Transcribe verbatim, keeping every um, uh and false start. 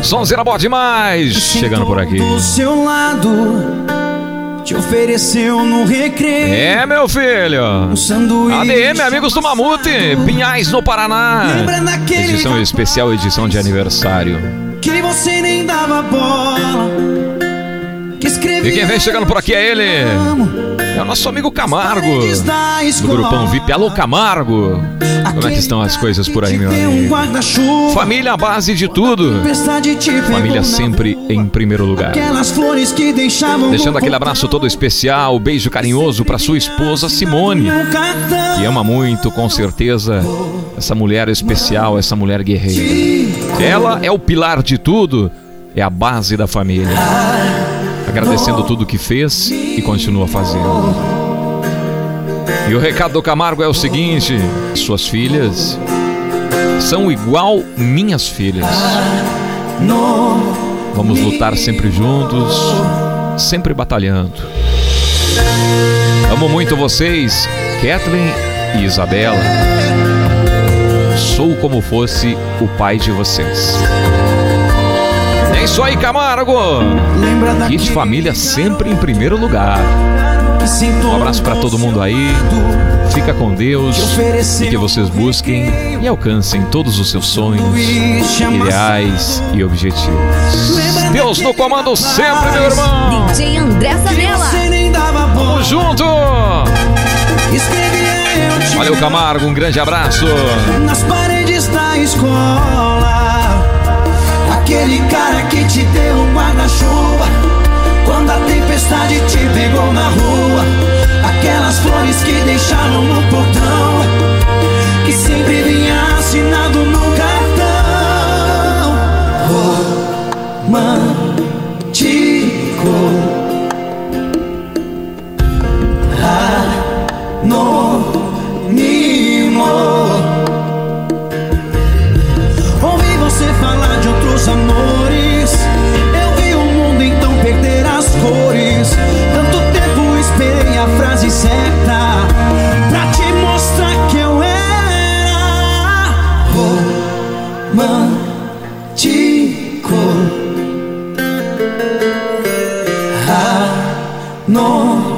Sonzeira boa demais. Chegando por aqui. Do seu lado, te ofereceu no recreio. É, meu filho. Um sanduíche. A D M, amigos do Mamute, Pinhais, no Paraná. Edição especial, edição de aniversário. Que você nem dava bola. Que escrevia. E quem vem chegando por aqui é ele. É o nosso amigo Camargo, do grupão V I P. Alô, Camargo. Como é que estão as coisas por aí, meu amigo? Família à base de tudo. Família sempre em primeiro lugar. Deixando aquele abraço todo especial, beijo carinhoso para sua esposa Simone, que ama muito, com certeza, essa mulher especial, essa mulher guerreira. Ela é o pilar de tudo, é a base da família. Agradecendo tudo que fez e continua fazendo. E o recado do Camargo é o seguinte: suas filhas são igual minhas filhas. Vamos lutar sempre juntos, sempre batalhando. Amo muito vocês, Kathleen e Isabela. Sou como fosse o pai de vocês. É isso aí, Camargo. Kit Família sempre em primeiro lugar. Um abraço pra todo mundo aí. Fica com Deus e que vocês busquem e alcancem todos os seus sonhos, ideais e objetivos. Deus no comando sempre, meu irmão. D J André Zanella. Vamos junto. Valeu, Camargo, um grande abraço. Nas paredes da escola, aquele cara que te deu um guarda-chuva quando a tempestade te pegou na rua, aquelas flores que deixaram no portão, que sempre vinha assinado no cartão. Romântico, anônimo. Ouvi você falar de outros amores, eu vi o mundo então perder as cores. Tanto tempo esperei a frase certa pra te mostrar que eu era romântico, anônimo.